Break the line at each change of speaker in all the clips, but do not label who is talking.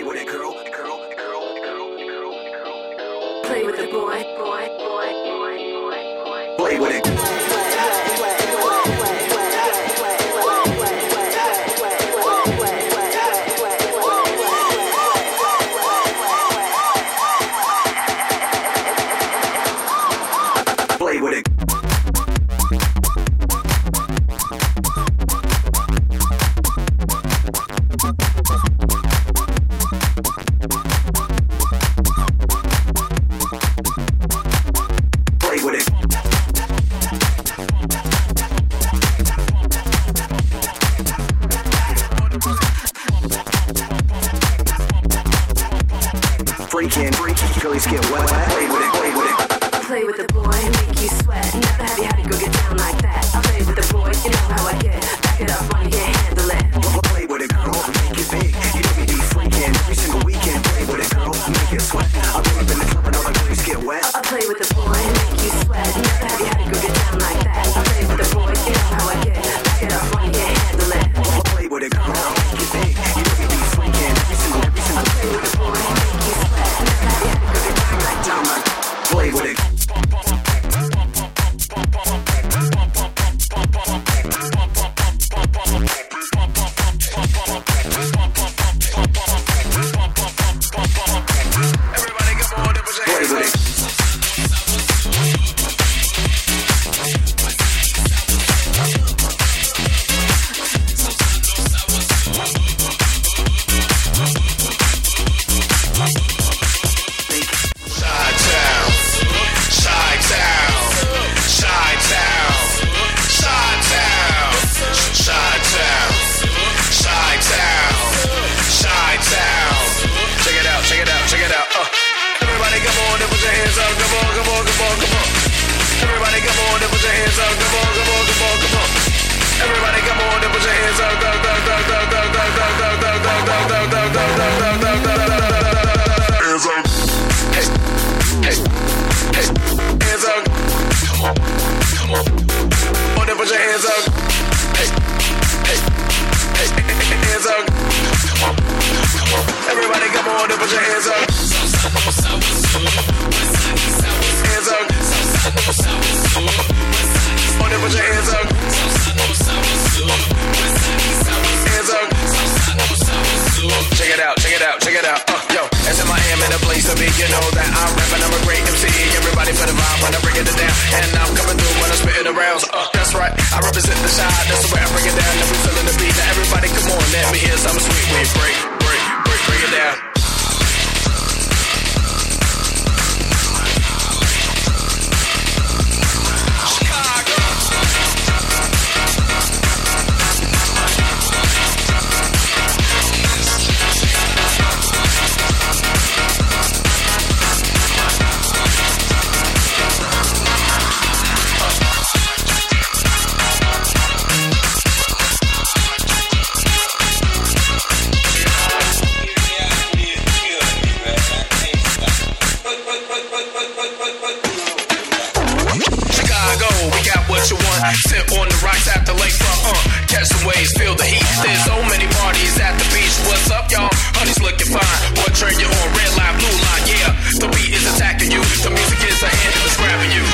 with it, girl.
Play with the boy.
Play with it. Play with it. Freaking, girlies get wet. Play with it.
Play with the boy, make you sweat. Never have you had to go get down like that. I play with the boy, you know how I get. Back it up when you can't handle it.
Play with it, girl, make it big. You know me be freaking every single weekend. Play with it, girl, make it sweat. I pull up in the club and all the girlies get wet.
I play with the boy, make you sweat. Never have you had to go get down like that. I play with the boy, you know how I get. Back it up when you can't handle it.
Play with it, girl, make it big. You know me be freaking every single.
I play with the boy, make you sweat. Never have you had to go get down like that.
Play with it.
Sit on the rocks at the lakefront, catch some waves, feel the heat. There's so many parties at the beach. What's up, y'all? Honey's looking fine. What train you on? Red line, blue line, yeah. The beat is attacking you. The music is a hand that's grabbing you.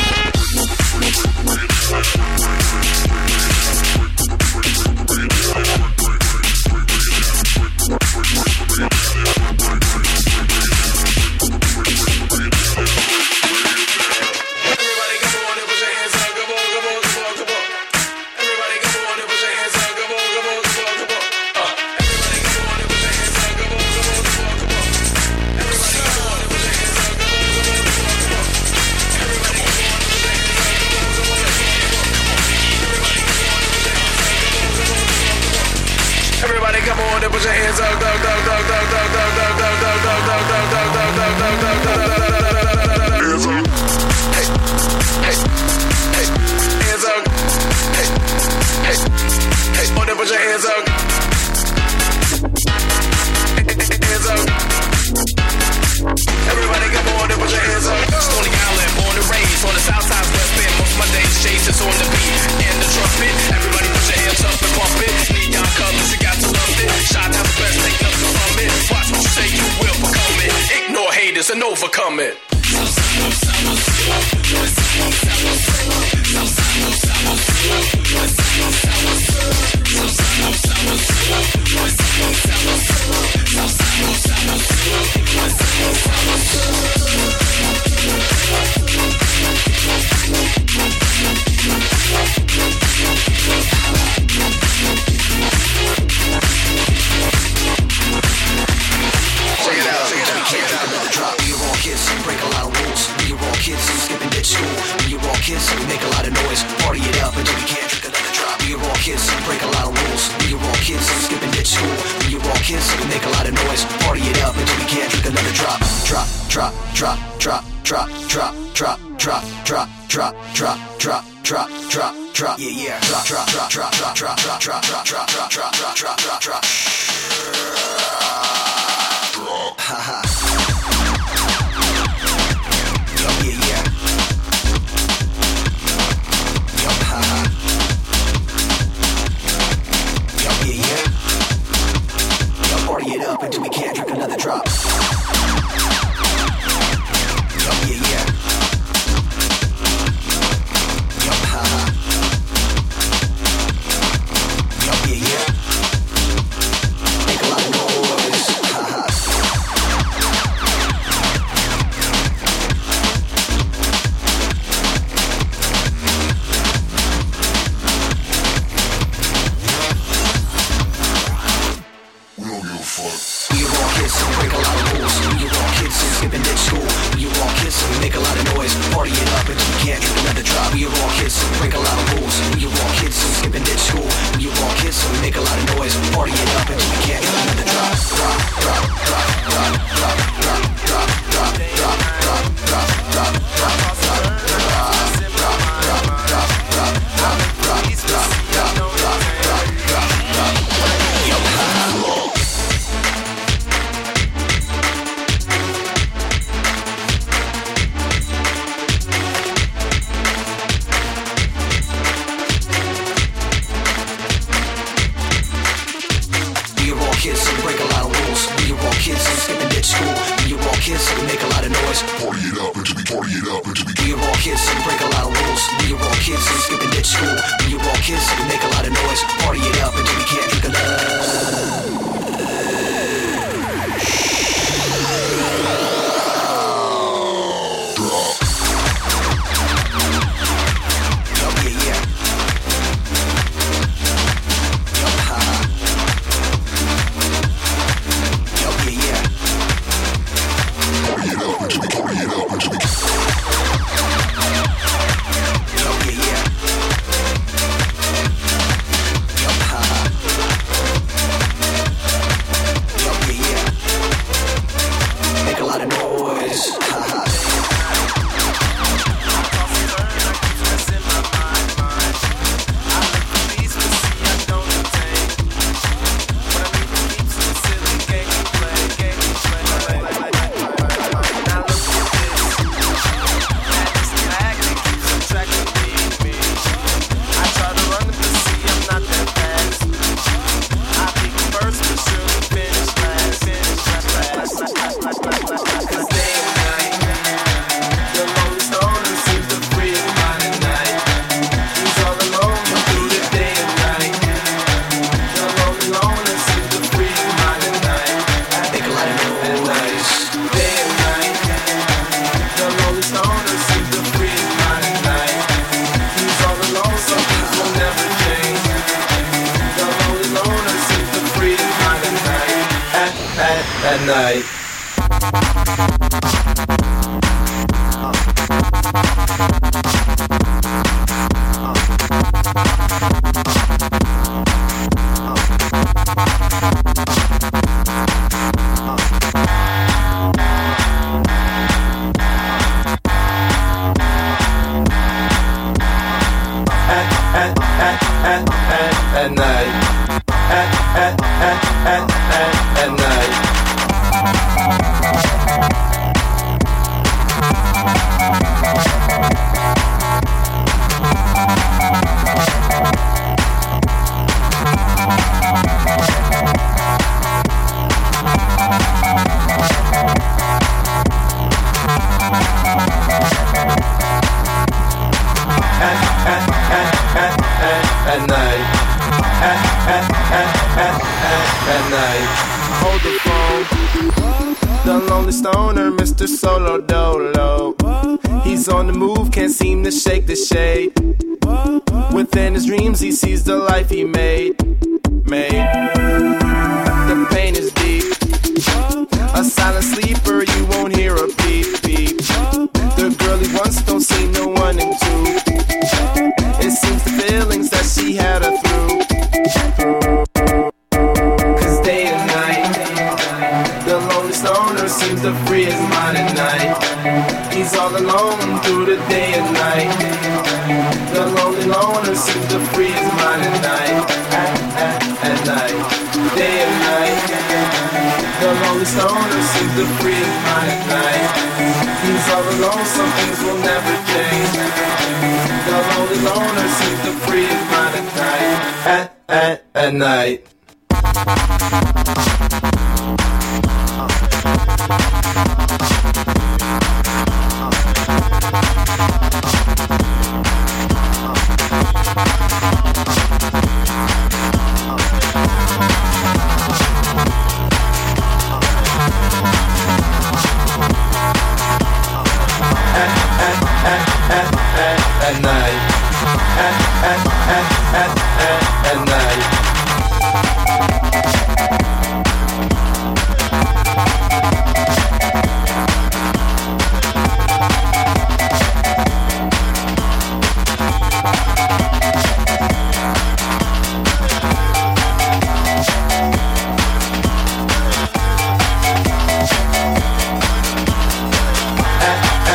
Come on, put your hands up, go, go, go, go, go, go, go, go, go, go, go, go, go, go, go, go, hands up. Hey, hey, hey, hands up. Hey, hey, hey, on there, put your hands up. Hands up. Everybody come on there, put your hands up. Stony Island, born and raised on the south side, West Bend. Most of my days, chases on the beat and the trumpet. Everybody put your hands up and pump it. Neon colors, you got to love it. Shot out the best, take nothing from it. Watch what you say, you overcome it.
Kids, so we make a lot of noise. Party it up until we can't drink another drop. We are all kids, so we break a lot of rules. We are all kids, so we skip and ditch school. We are all kids, so we make a lot of noise. Party it up until we can't drink another drop. Drop, drop, drop, drop, drop, drop, drop, drop, drop, drop, drop, drop, drop, drop, drop. Yeah, yeah. Drop, drop, drop, drop, drop, drop, drop, drop, drop, drop, drop, drop, drop, drop, drop. Ha ha. Yeah, yeah. Party it up until we can't drink another drop. Yeah, yeah. Yeah, yeah. Make a lot of noise. Make a lot of noise, party it up until we can't drink another drop. We are all kids, so we break a lot of rules. We are all kids, so we skip and ditch school. We are all kids, so we make a lot of noise. Party it up until we can't drink another drop. Drop, drop, drop, drop, drop, drop, drop, drop, drop, drop, drop, drop,
at night. At night. At night. at night. At night.
Hold the phone. The lonely stoner, Mr. Solo Dolo. He's on the move, can't seem to shake the shade. Within his dreams, he sees the life he made. The pain is deep. A silent sleeper, you won't hear a beep beep. The girl he wants don't see no one in two. It seems the feelings that she had her through. Cause day and night, the lonely stoner seems to free his mind at night. He's all alone through the day and night. The lonely loner seems to free his mind at night. At night, day and night. The lonely stoner seems to free his mind at night. He's all alone, some things will never change. The lonely loner seems to free his mind at night.
At night. At night. At night.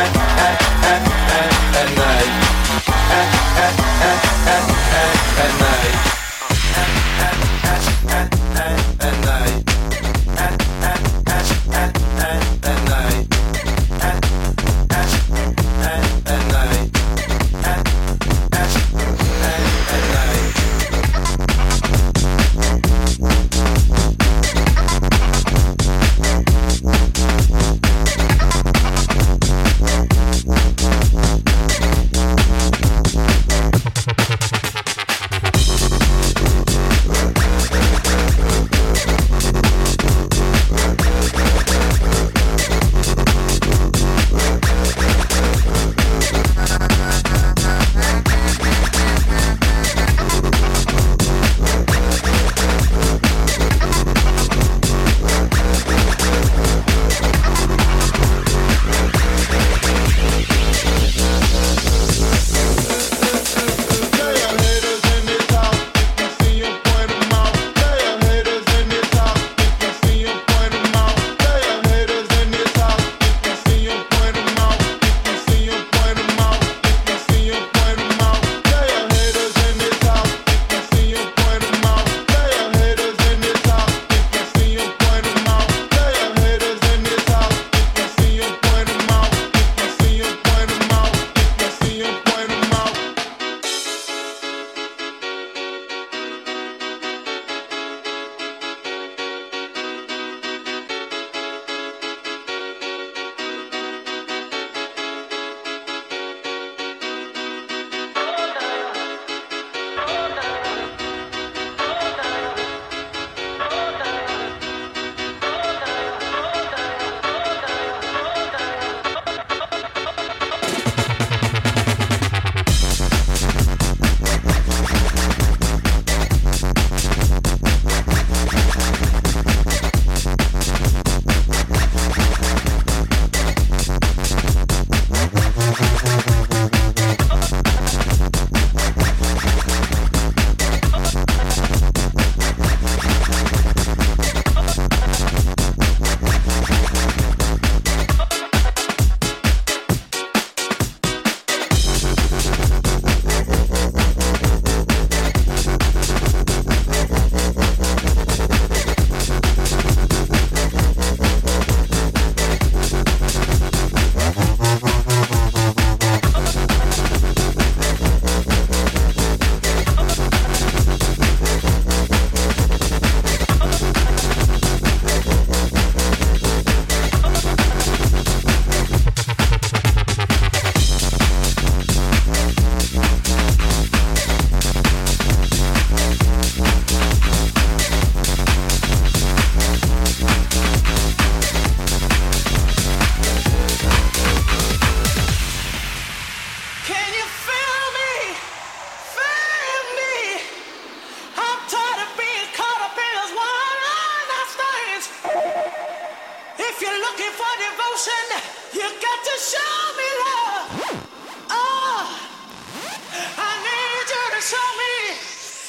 At night.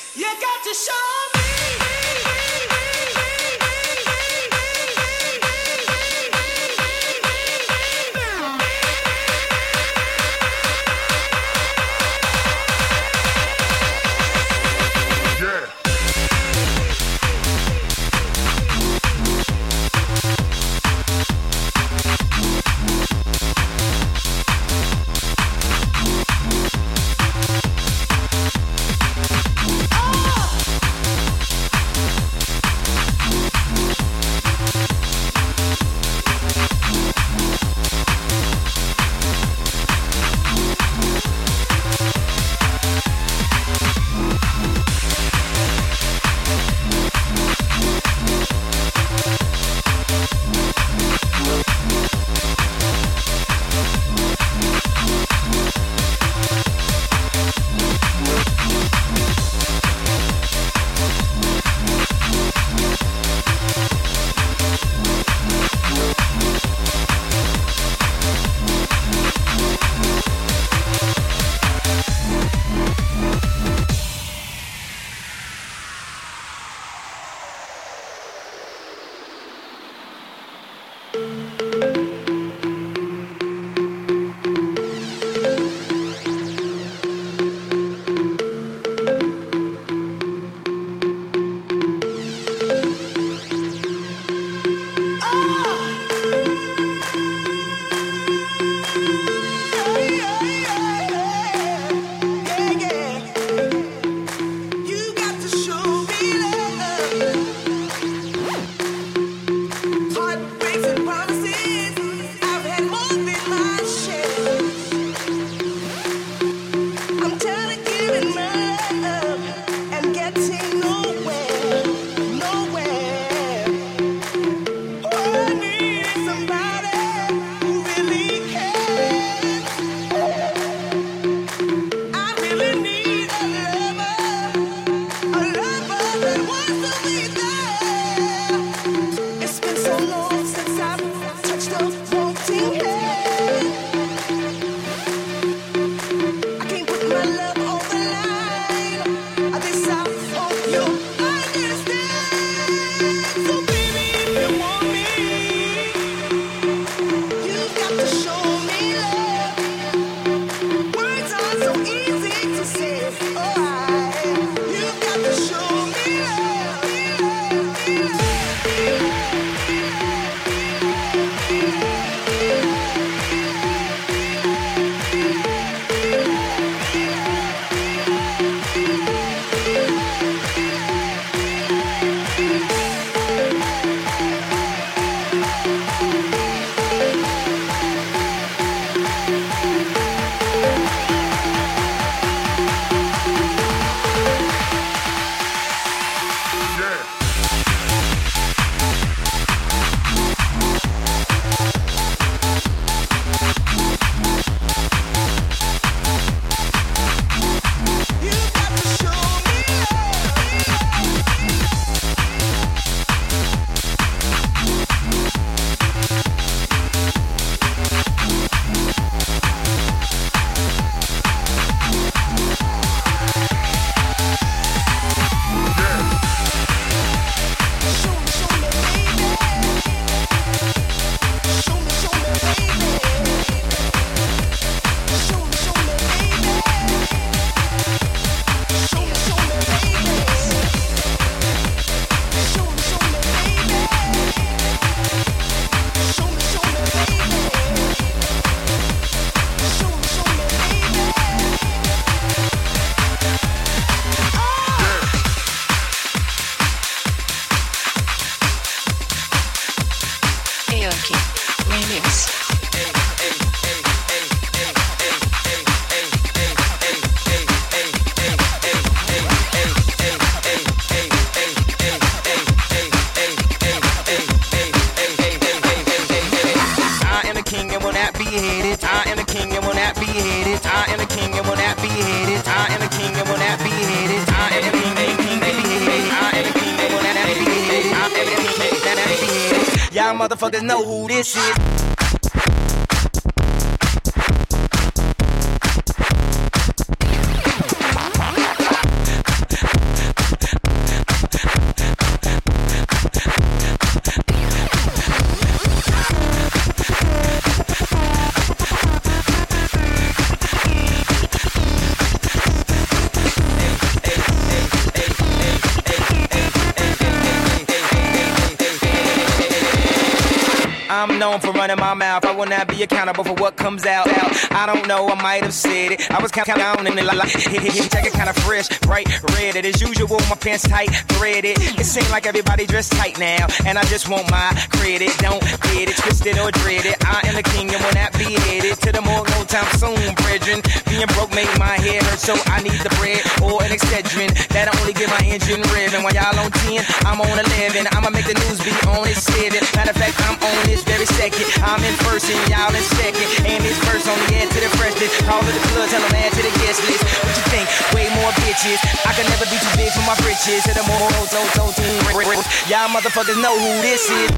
Y'all motherfuckers know who this is. I'm known for running my mouth. I will not be accountable for what comes out. I don't know, I might have said it. I was counting it like check it kinda fresh, bright red. It as usual, my pants tight, threaded. It seems like everybody dressed tight now, and I just want my credit. Don't get it twisted or dreaded. I am the king and will not be headed to the morgue no time soon, brethren. Being broke made my head hurt, so I need the bread or an Excedrin. That'll only get my engine revving. While y'all on 10, I'm on 11. I'ma make the news be on its 7. Matter of fact, I'm on this very second. I'm in first and y'all in second. And this verse on the edge to the freshest. Call to the club, tell them add to the guest list. What you think? Way more bitches. I can never be too big for my britches. To the more y'all motherfuckers know who this is.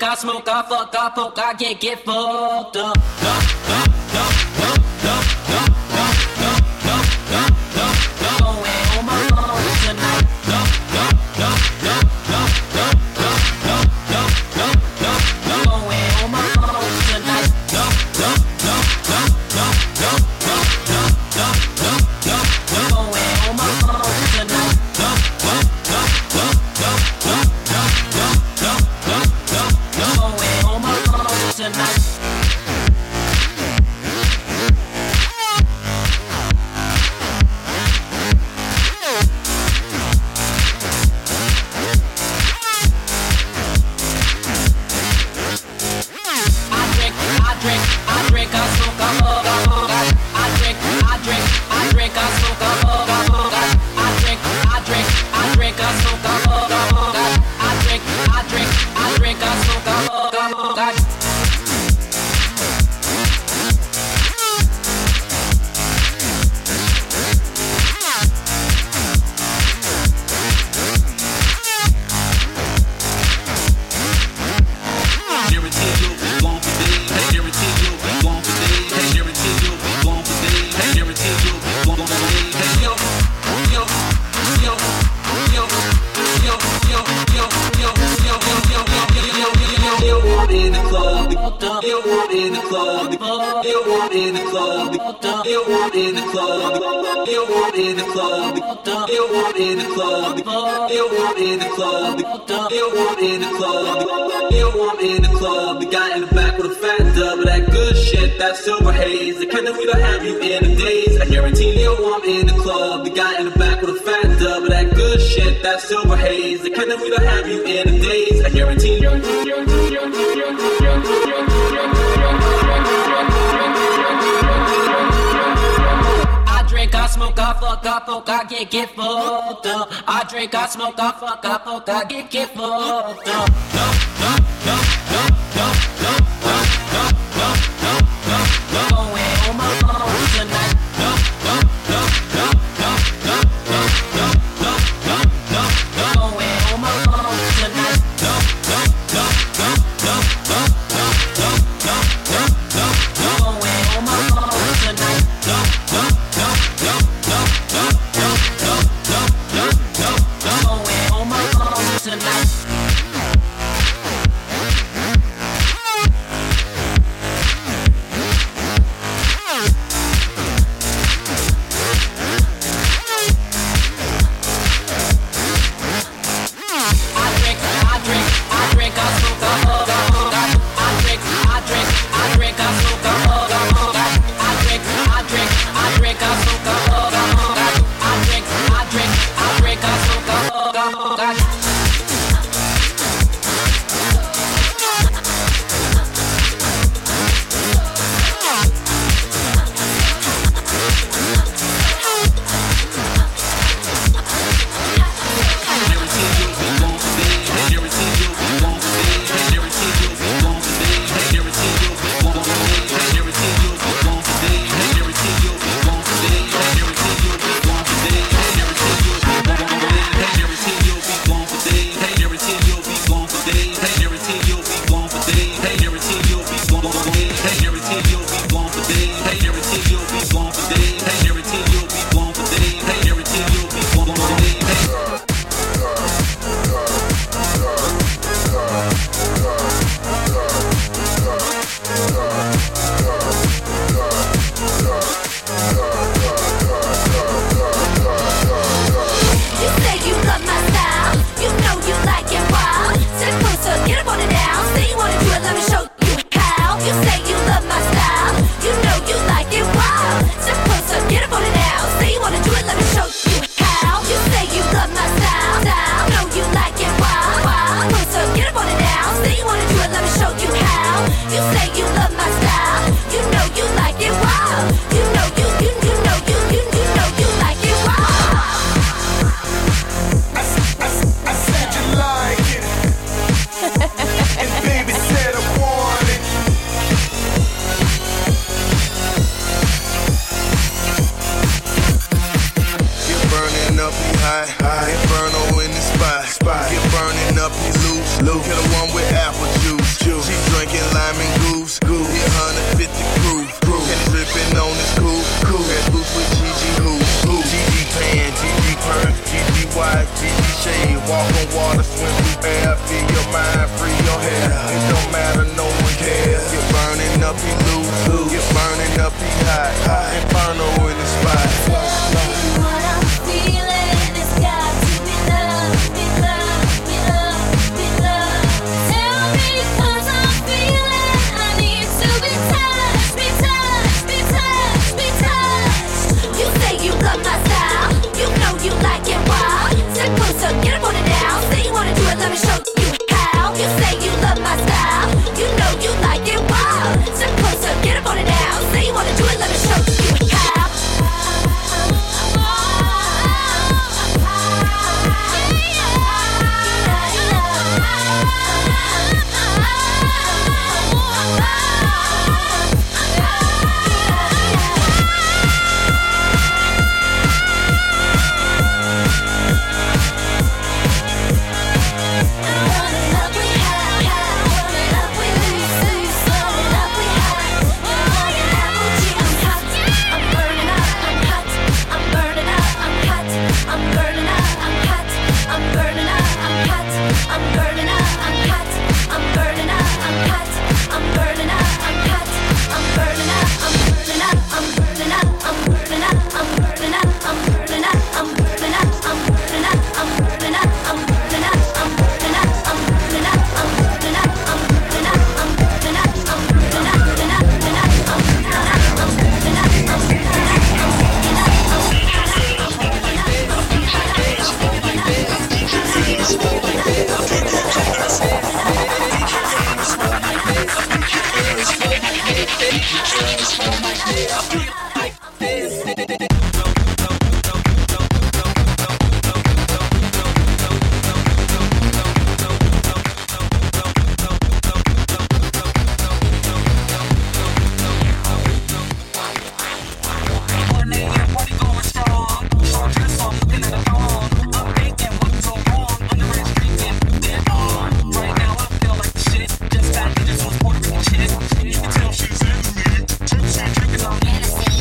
drink, I smoke, I fuck, I poke, I get fucked up. Get fucked up. I drink, I smoke, I fuck, I poke, I get fucked up.
Inferno in the spot. Get burning up, you lose. Hit a one with apple juice. quiet, keep your shade. Walk on water, swim through air. Feel your mind, free your hair. It don't matter, no one cares. You're burning up, you lose. You're burning up, you hot. Inferno in the spot.
What I'm feeling has got to be love, be love, be love, be love. Tell me 'cause I'm feeling I need to be touched, be touched, be touched, be touched. You say you love my style, you know you like it wild. Step closer, get up on it now. Say you wanna do it, let me show you how. You say you love my style, you know you like it wild. Step closer, get up on it now. Say you wanna do it, let me show you how.
Fantasy.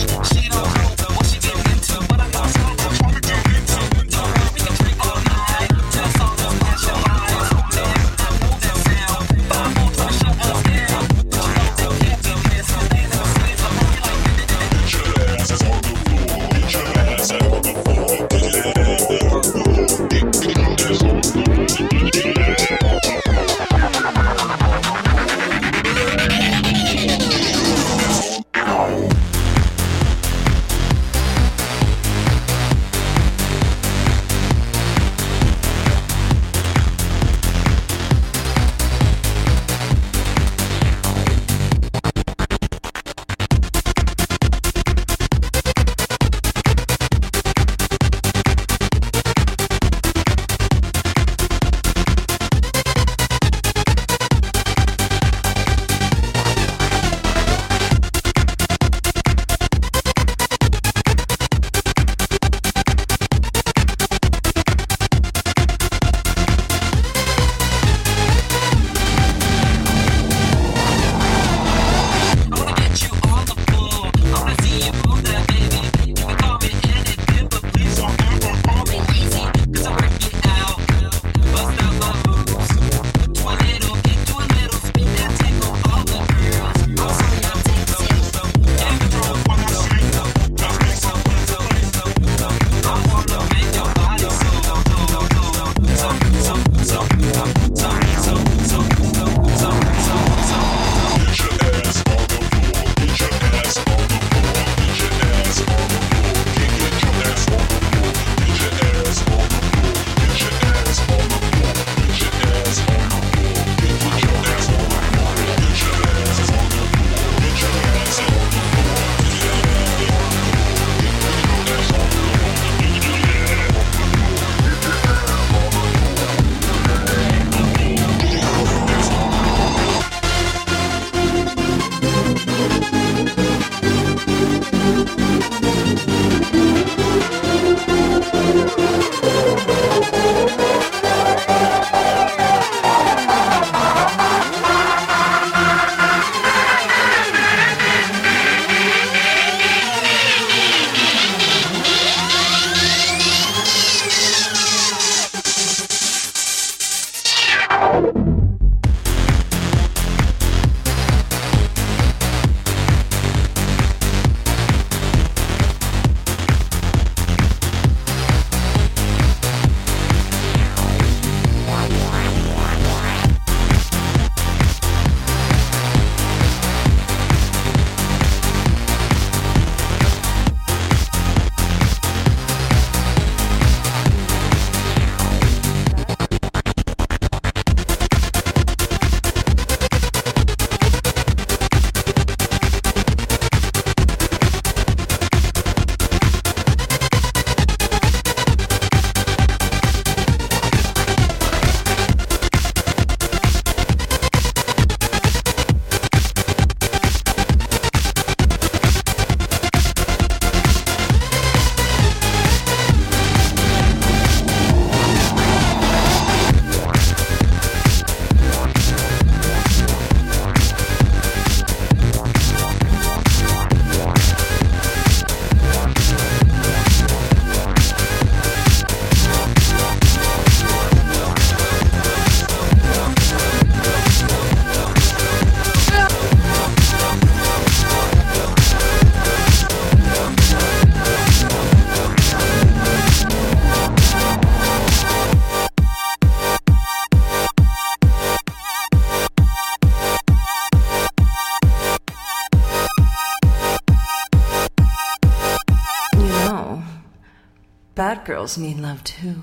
bad girls need love too.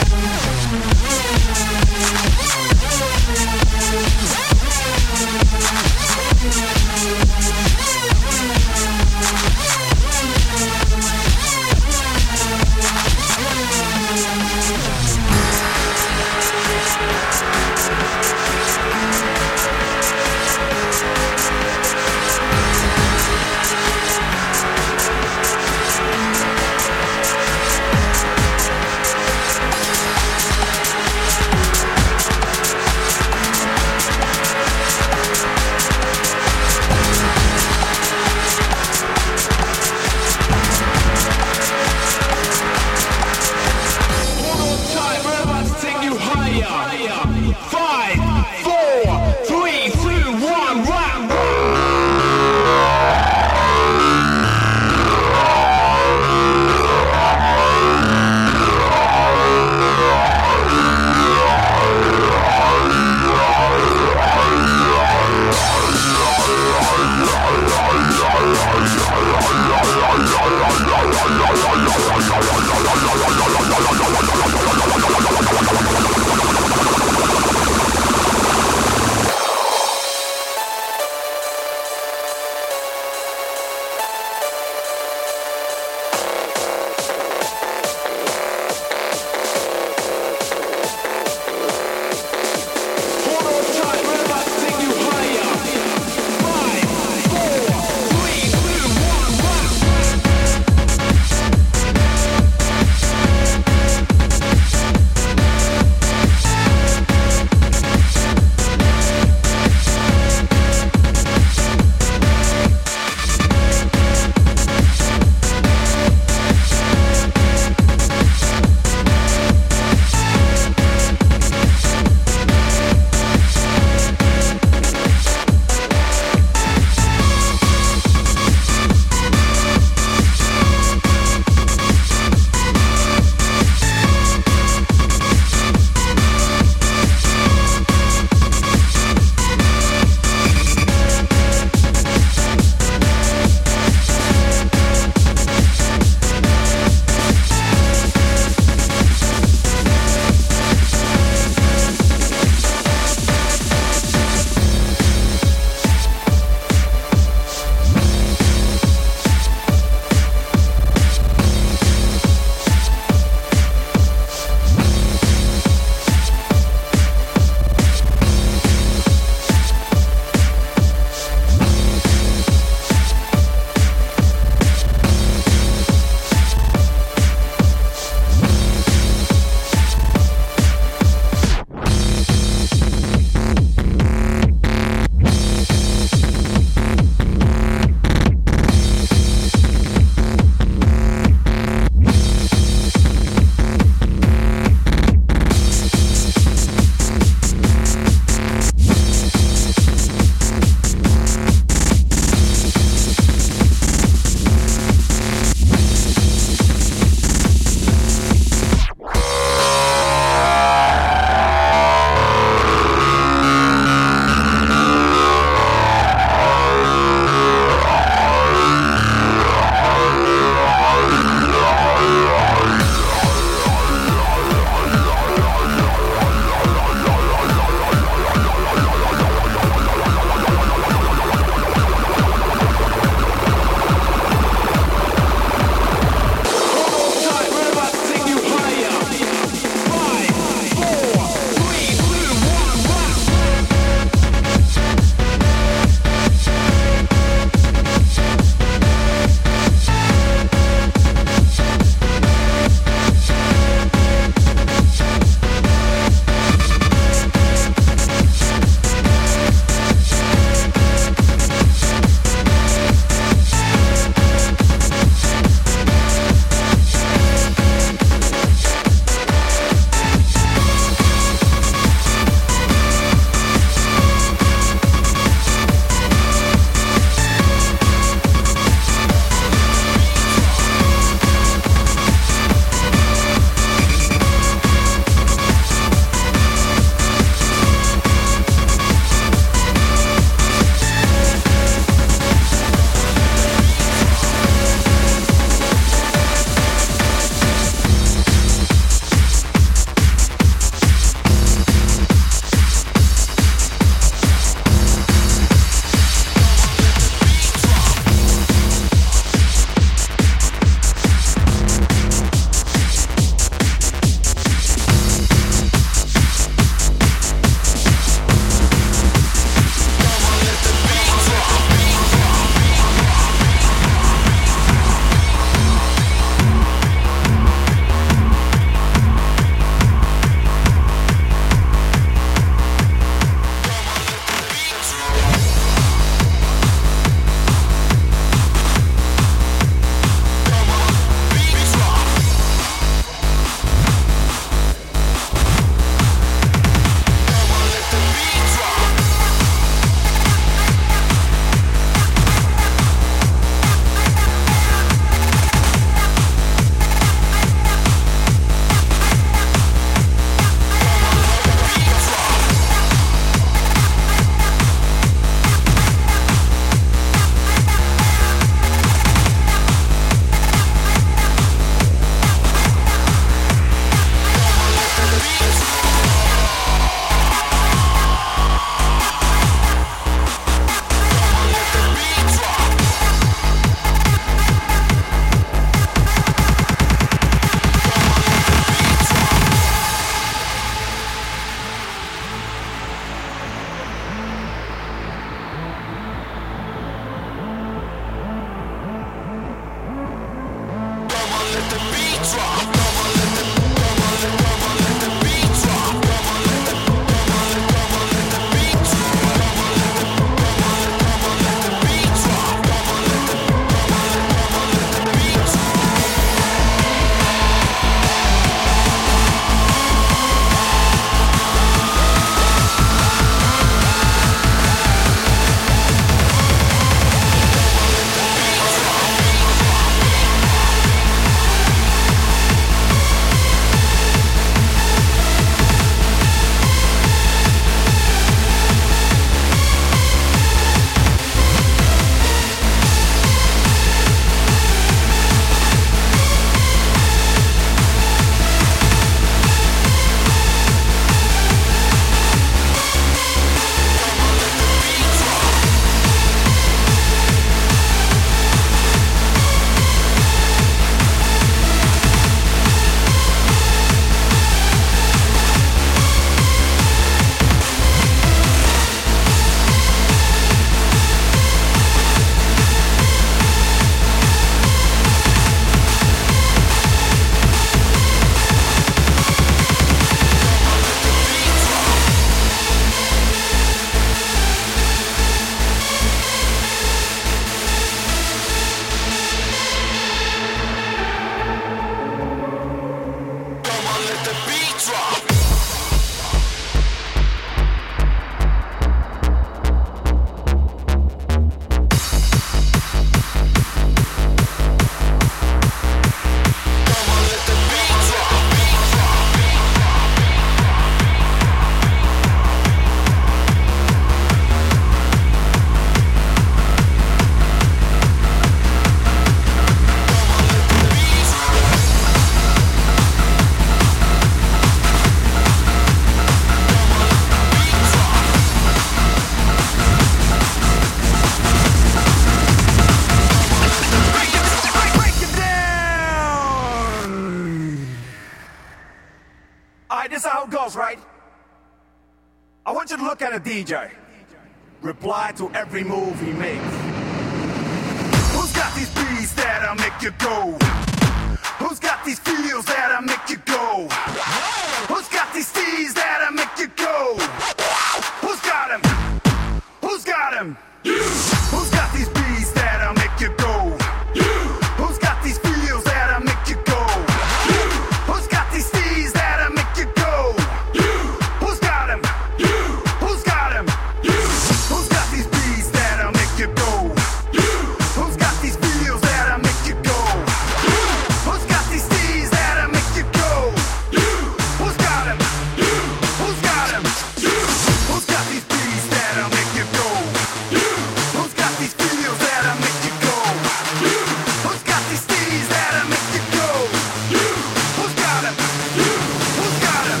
it goes, right? I want you to look at a DJ. Reply to every move he makes. Who's got these beats that'll make you go? Who's got these feels that'll make you go? Who's got these steeds that'll make you go? Who's got them? Who's got them? Who's got these beats that'll make you go? Who's got these feels that'll make you go? Who's got these steeds that'll make you go? Who's got them? Who's got them? Who's got these beats that'll make you go? Who's got these feels that'll make you go? Who's got these steeds that'll make you go? Who's got them? Who's got them? Who's got these beats that'll make you go? Who's got these feels that'll make you go? Who's got these steeds that'll make you go? Who's got them? Who's got them?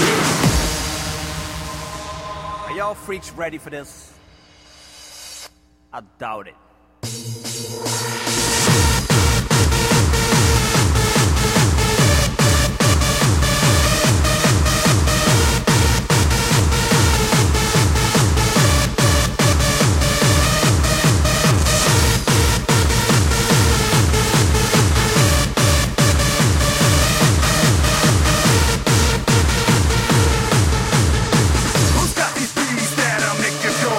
Are y'all freaks ready for this? I doubt it.
Who's got these beats that'll make you go?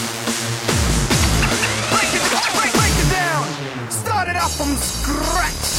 Break it down. Start it off from scratch.